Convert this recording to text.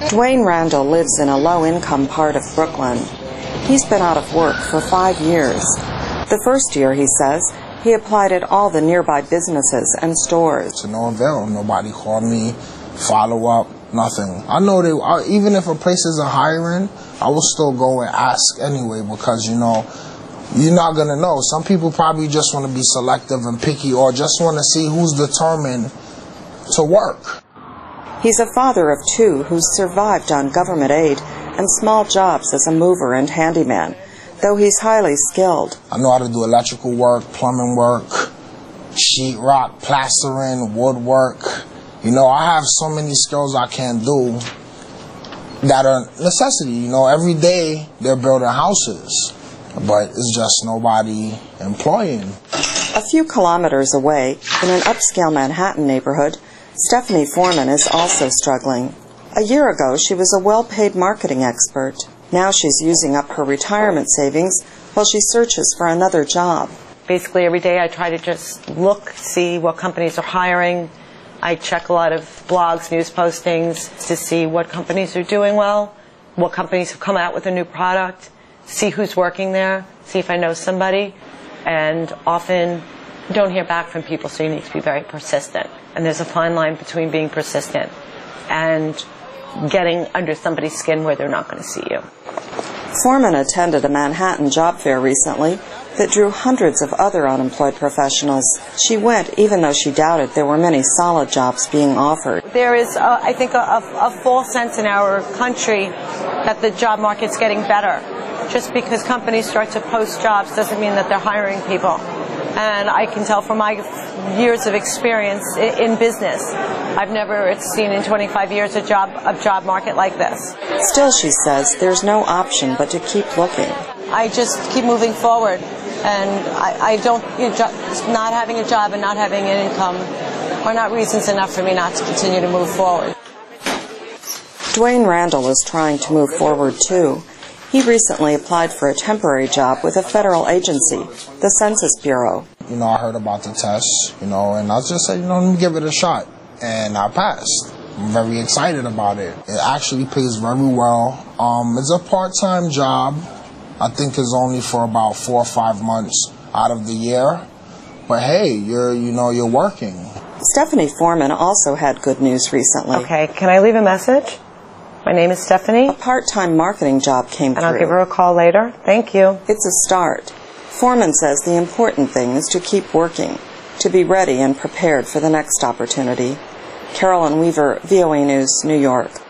Dwayne Randall lives in a low-income part of Brooklyn. He's been out of work for 5 years. The first year, he says, he applied at all the nearby businesses and stores. To no avail. Nobody called me, follow up, nothing. I know even if a place isn't hiring, I will still go and ask anyway because, you know, you're not going to know. Some people probably just want to be selective and picky or just want to see who's determined to work. He's a father of 2 who's survived on government aid and small jobs as a mover and handyman, though he's highly skilled. I know how to do electrical work, plumbing work, sheetrock, plastering, woodwork. You know, I have so many skills I can do that are necessity. You know, every day they're building houses, but it's just nobody employing. A few kilometers away, in an upscale Manhattan neighborhood, Stephanie Foreman is also struggling. A year ago, she was a well-paid marketing expert. Now she's using up her retirement savings while she searches for another job. Basically, every day I try to just look, see what companies are hiring. I check a lot of blogs, news postings to see what companies are doing well, what companies have come out with a new product, see who's working there, see if I know somebody, and often don't hear back from people, so you need to be very persistent. And there's a fine line between being persistent and getting under somebody's skin where they're not going to see you. Foreman attended a Manhattan job fair recently that drew hundreds of other unemployed professionals. She went even though she doubted there were many solid jobs being offered. There is, I think, a false sense in our country that the job market's getting better. Just because companies start to post jobs doesn't mean that they're hiring people. And I can tell from my years of experience in business, I've never seen in 25 years a job market like this. Still, she says, there's no option but to keep looking. I just keep moving forward, and I don't, not having a job and not having an income are not reasons enough for me not to continue to move forward. Dwayne Randall is trying to move forward too. He recently applied for a temporary job with a federal agency, the Census Bureau. You know, I heard about the test, you know, and I just said, you know, let me give it a shot. And I passed. I'm very excited about it. It actually pays very well. It's a part-time job. I think it's only for about 4 or 5 months out of the year. But hey, you're working. Stephanie Foreman also had good news recently. Okay, can I leave a message? My name is Stephanie. A part-time marketing job came through. And I'll give her a call later. Thank you. It's a start. Foreman says the important thing is to keep working, to be ready and prepared for the next opportunity. Carolyn Weaver, VOA News, New York.